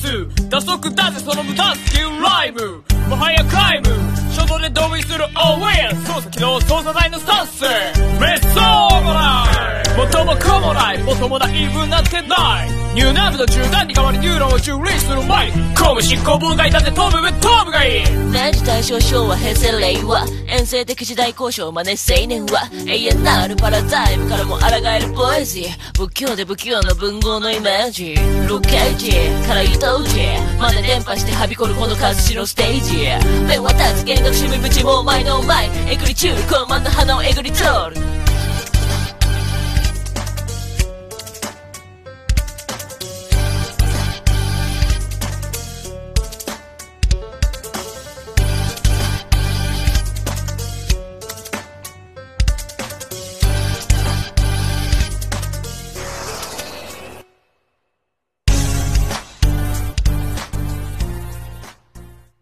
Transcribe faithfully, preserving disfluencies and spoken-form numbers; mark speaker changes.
Speaker 1: ス打足だぜその無駄スキルライブもはや皆無衝動で同意する オーウェイ操作機能操作台のスタンスメッソーもない元も子もない元もない分なってないニューナーブの銃弾に代わりニューロンを蹂躙する前に公務執行妨害だって頭部ぶっ頭部がいい
Speaker 2: 明治大正昭和平成令和遠征的時代交渉真似青年は永遠なるパラダイムからも抗えるポエジー不況で不器用な文豪のイメージロケージから移動時まで伝播してはびこるこの活字のステージ目渡つ弦楽趣味ぶちもう前の前えぐり中高慢の花をえぐり取る